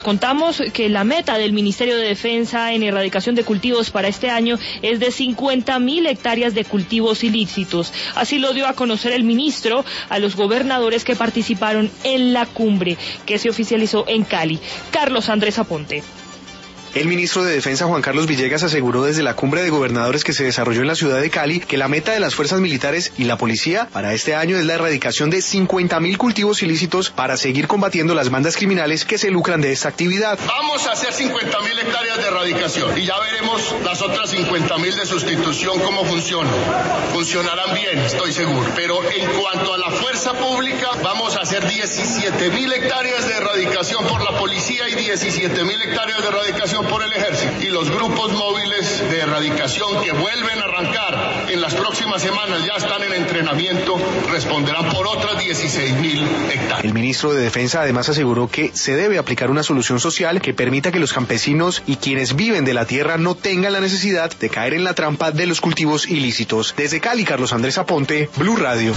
Contamos que la meta del Ministerio de Defensa en erradicación de cultivos para este año es de 50.000 hectáreas de cultivos ilícitos. Así lo dio a conocer el ministro a los gobernadores que participaron en la cumbre que se oficializó en Cali. Carlos Andrés Aponte. El ministro de Defensa, Juan Carlos Villegas, aseguró desde la cumbre de gobernadores que se desarrolló en la ciudad de Cali que la meta de las fuerzas militares y la policía para este año es la erradicación de 50.000 cultivos ilícitos para seguir combatiendo las bandas criminales que se lucran de esta actividad. Vamos a hacer 50.000 hectáreas de erradicación y ya veremos las otras 50.000 de sustitución cómo funcionan. Funcionarán bien, estoy seguro. Pero en cuanto a la fuerza pública, vamos a hacer 17.000 hectáreas de erradicación por la policía y 17.000 hectáreas de erradicación por el ejército, y los grupos móviles de erradicación que vuelven a arrancar en las próximas semanas, ya están en entrenamiento, responderán por otras 16.000 hectáreas. El ministro de Defensa además aseguró que se debe aplicar una solución social que permita que los campesinos y quienes viven de la tierra no tengan la necesidad de caer en la trampa de los cultivos ilícitos. Desde Cali, Carlos Andrés Aponte, Blue Radio.